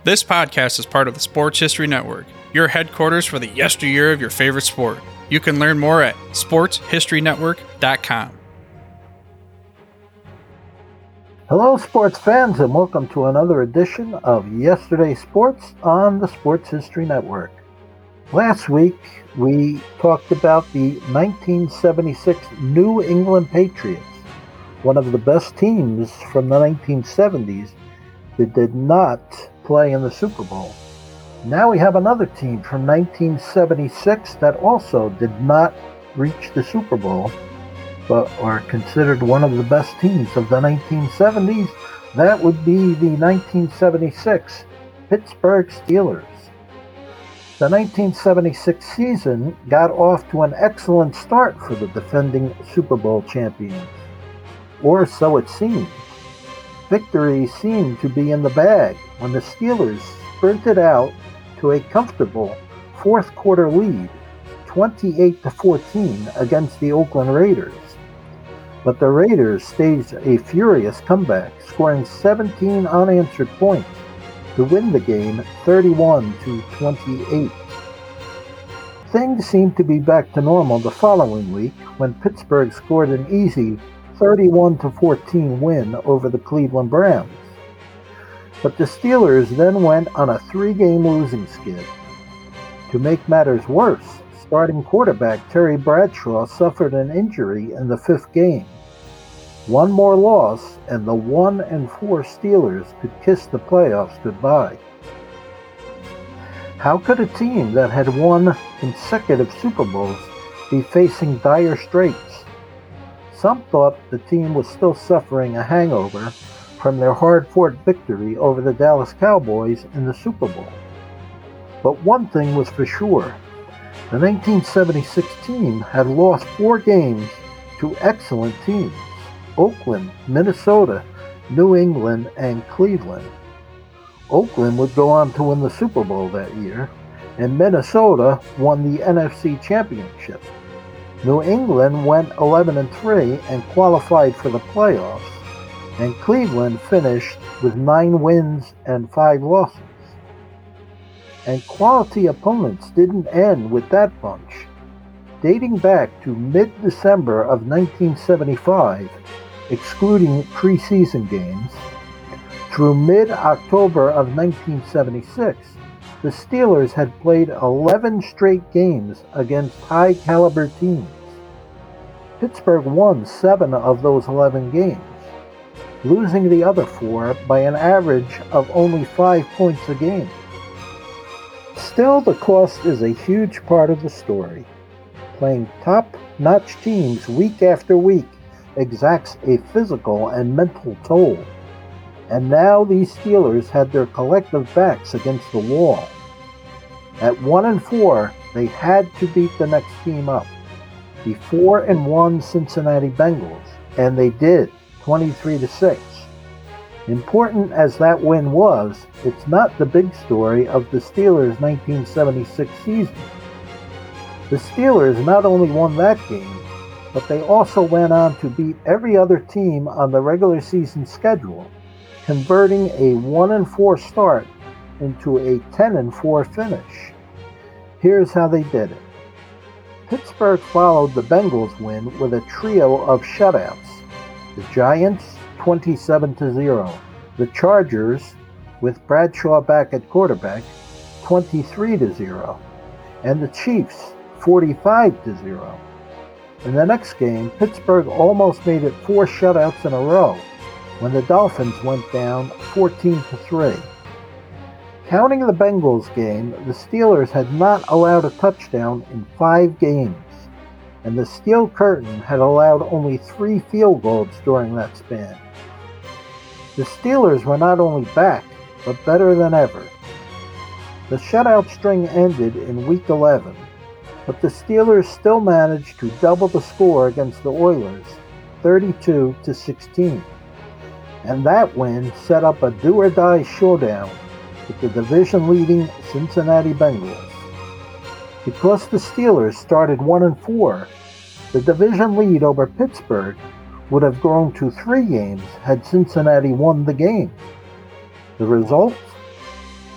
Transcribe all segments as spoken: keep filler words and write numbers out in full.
This podcast is part of the Sports History Network, your headquarters for the yesteryear of your favorite sport. You can learn more at sports history network dot com. Hello, sports fans, and welcome to another edition of Yesterday's Sports on the Sports History Network. Last week, we talked about the nineteen seventy-six New England Patriots, one of the best teams from the nineteen seventies that did not play in the Super Bowl. Now we have another team from nineteen seventy-six that also did not reach the Super Bowl, but are considered one of the best teams of the nineteen seventies. That would be the nineteen seventy-six Pittsburgh Steelers. The nineteen seventy-six season got off to an excellent start for the defending Super Bowl champions, or so it seemed. Victory seemed to be in the bag when the Steelers sprinted out to a comfortable fourth quarter lead, twenty-eight to fourteen against the Oakland Raiders. But the Raiders staged a furious comeback, scoring seventeen unanswered points to win the game thirty-one to twenty-eight. Things seemed to be back to normal the following week when Pittsburgh scored an easy thirty-one to fourteen win over the Cleveland Browns. But the Steelers then went on a three-game losing skid. To make matters worse, starting quarterback Terry Bradshaw suffered an injury in the fifth game. One more loss, and the one and four Steelers could kiss the playoffs goodbye. How could a team that had won consecutive Super Bowls be facing dire straits? Some thought the team was still suffering a hangover from their hard-fought victory over the Dallas Cowboys in the Super Bowl. But one thing was for sure. The nineteen seventy-six team had lost four games to excellent teams: Oakland, Minnesota, New England, and Cleveland. Oakland would go on to win the Super Bowl that year, and Minnesota won the N F C Championship. New England went eleven and three and qualified for the playoffs, and Cleveland finished with nine wins and five losses. And quality opponents didn't end with that bunch. Dating back to mid-December of nineteen seventy-five, excluding preseason games, through mid-October of nineteen seventy-six, the Steelers had played eleven straight games against high-caliber teams. Pittsburgh won seven of those eleven games, losing the other four by an average of only five points a game. Still, the cost is a huge part of the story. Playing top-notch teams week after week exacts a physical and mental toll. And now these Steelers had their collective backs against the wall. At one and four, they had to beat the next team up, the four and one Cincinnati Bengals, and they did, twenty-three to six. Important as that win was, it's not the big story of the Steelers' nineteen seventy-six season. The Steelers not only won that game, but they also went on to beat every other team on the regular season schedule, converting a one and four start into a ten and four finish. Here's how they did it. Pittsburgh followed the Bengals win with a trio of shutouts. The Giants, twenty-seven to zero. The Chargers, with Bradshaw back at quarterback, twenty-three to zero. And the Chiefs, forty-five to zero. In the next game, Pittsburgh almost made it four shutouts in a row when the Dolphins went down fourteen to three. Counting the Bengals game, the Steelers had not allowed a touchdown in five games, and the Steel Curtain had allowed only three field goals during that span. The Steelers were not only back, but better than ever. The shutout string ended in week eleven, but the Steelers still managed to double the score against the Oilers, thirty-two to sixteen. And that win set up a do-or-die showdown with the division-leading Cincinnati Bengals. Because the Steelers started one and four, the division lead over Pittsburgh would have grown to three games had Cincinnati won the game. The result?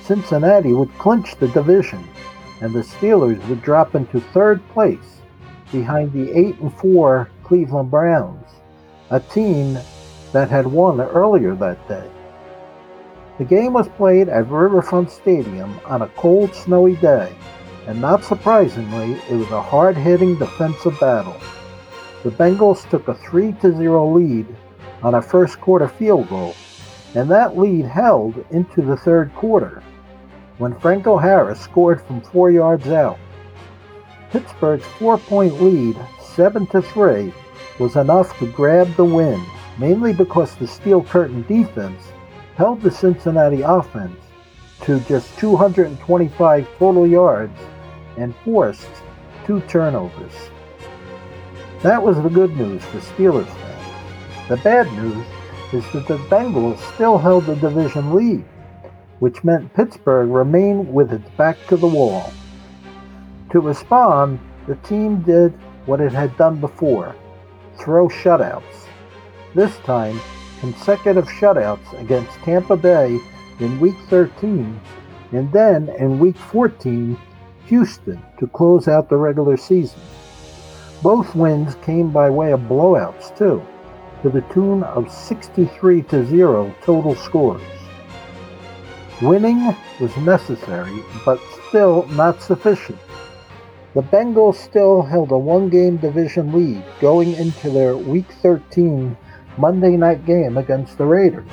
Cincinnati would clinch the division, and the Steelers would drop into third place behind the eight and four Cleveland Browns, a team that had won earlier that day. The game was played at Riverfront Stadium on a cold, snowy day, and not surprisingly, it was a hard-hitting defensive battle. The Bengals took a three to zero lead on a first-quarter field goal, and that lead held into the third quarter, when Franco Harris scored from four yards out. Pittsburgh's four-point lead, seven to three, was enough to grab the win, mainly because the Steel Curtain defense held the Cincinnati offense to just two hundred twenty-five total yards and forced two turnovers. That was the good news for Steelers fans. The bad news is that the Bengals still held the division lead, which meant Pittsburgh remained with its back to the wall. To respond, the team did what it had done before, throw shutouts. This time, consecutive shutouts against Tampa Bay in Week thirteen, and then in Week fourteen, Houston to close out the regular season. Both wins came by way of blowouts, too, to the tune of sixty-three to zero total scores. Winning was necessary, but still not sufficient. The Bengals still held a one-game division lead going into their Week thirteen Monday night game against the Raiders.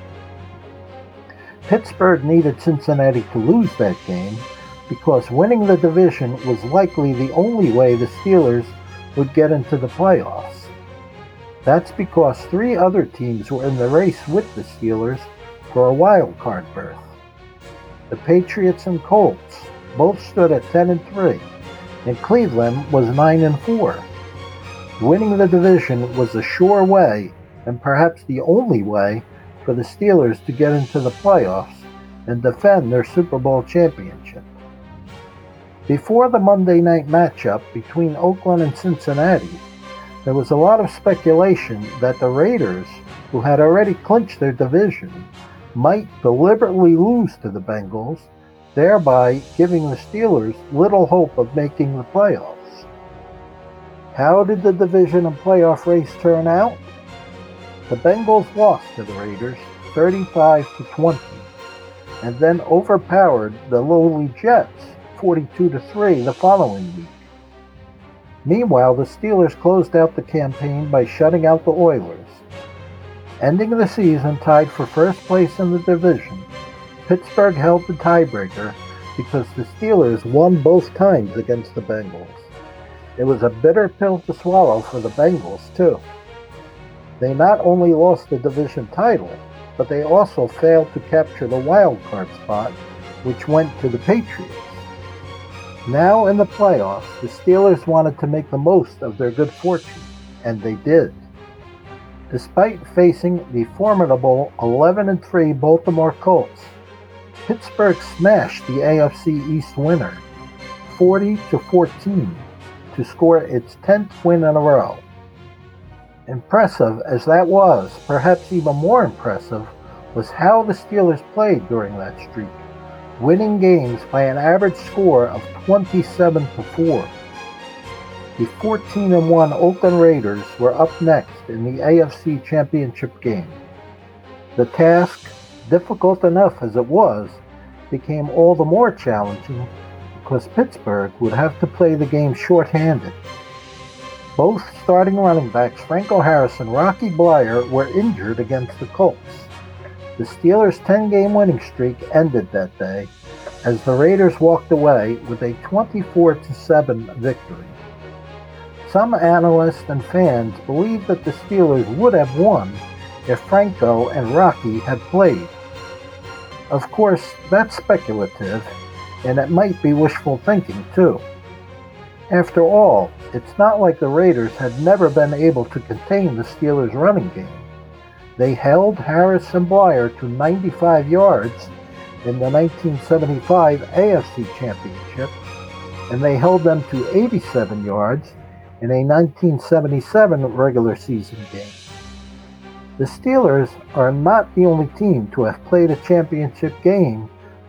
Pittsburgh needed Cincinnati to lose that game because winning the division was likely the only way the Steelers would get into the playoffs. That's because three other teams were in the race with the Steelers for a wild card berth. The Patriots and Colts both stood at ten and three, and Cleveland was nine and four. Winning the division was a sure way, and perhaps the only way, for the Steelers to get into the playoffs and defend their Super Bowl championship. Before the Monday night matchup between Oakland and Cincinnati, there was a lot of speculation that the Raiders, who had already clinched their division, might deliberately lose to the Bengals, thereby giving the Steelers little hope of making the playoffs. How did the division and playoff race turn out? The Bengals lost to the Raiders thirty-five to twenty, and then overpowered the lowly Jets forty-two to three the following week. Meanwhile, the Steelers closed out the campaign by shutting out the Oilers. Ending the season tied for first place in the division, Pittsburgh held the tiebreaker because the Steelers won both times against the Bengals. It was a bitter pill to swallow for the Bengals, too. They not only lost the division title, but they also failed to capture the wild card spot, which went to the Patriots. Now in the playoffs, the Steelers wanted to make the most of their good fortune, and they did. Despite facing the formidable eleven and three Baltimore Colts, Pittsburgh smashed the A F C East winner, forty to fourteen, to score its tenth win in a row. Impressive as that was, perhaps even more impressive was how the Steelers played during that streak, winning games by an average score of twenty-seven to four. The fourteen and one Oakland Raiders were up next in the A F C Championship game. The task, difficult enough as it was, became all the more challenging because Pittsburgh would have to play the game shorthanded. Both starting running backs Franco Harris and Rocky Bleier were injured against the Colts. The Steelers' ten-game winning streak ended that day as the Raiders walked away with a twenty-four to seven victory. Some analysts and fans believe that the Steelers would have won if Franco and Rocky had played. Of course, that's speculative, and it might be wishful thinking too. After all, it's not like the Raiders had never been able to contain the Steelers' running game. They held Harris and Bleier to ninety-five yards in the nineteen seventy-five A F C Championship, and they held them to eighty-seven yards in a nineteen seventy-seven regular season game. The Steelers are not the only team to have played a championship game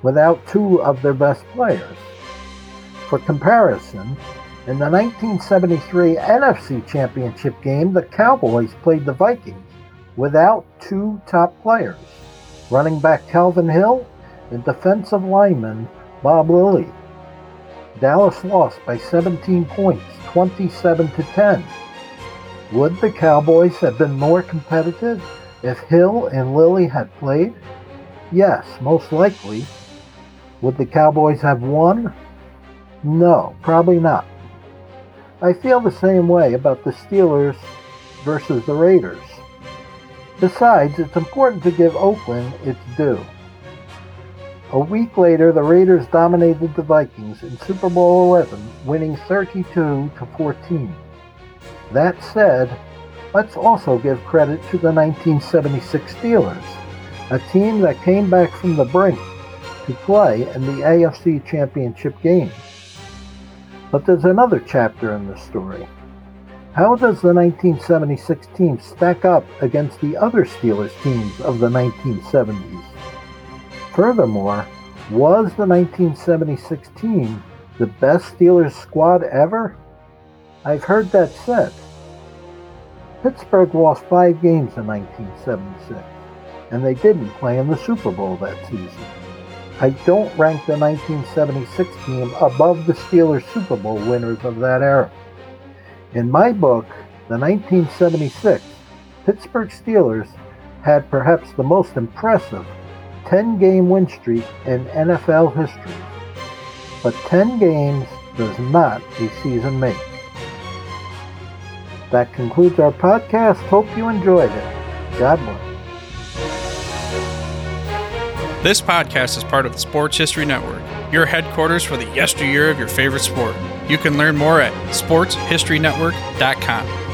without two of their best players. For comparison, in the nineteen seventy-three N F C Championship game, the Cowboys played the Vikings without two top players, running back Calvin Hill and defensive lineman Bob Lilly. Dallas lost by seventeen points, twenty-seven to ten. Would the Cowboys have been more competitive if Hill and Lilly had played? Yes, most likely. Would the Cowboys have won? No, probably not. I feel the same way about the Steelers versus the Raiders. Besides, it's important to give Oakland its due. A week later, the Raiders dominated the Vikings in Super Bowl eleven, winning thirty-two to fourteen. That said, let's also give credit to the nineteen seventy-six Steelers, a team that came back from the brink to play in the A F C Championship game. But there's another chapter in the story. How does the nineteen seventy-six team stack up against the other Steelers teams of the nineteen seventies? Furthermore, was the nineteen seventy-six team the best Steelers squad ever? I've heard that said. Pittsburgh lost five games in nineteen seventy-six, and they didn't play in the Super Bowl that season. I don't rank the nineteen seventy-six team above the Steelers Super Bowl winners of that era. In my book, the nineteen seventy-six Pittsburgh Steelers had perhaps the most impressive ten-game win streak in N F L history. But ten games does not a season make. That concludes our podcast. Hope you enjoyed it. God bless. This podcast is part of the Sports History Network, your headquarters for the yesteryear of your favorite sport. You can learn more at sports history network dot com.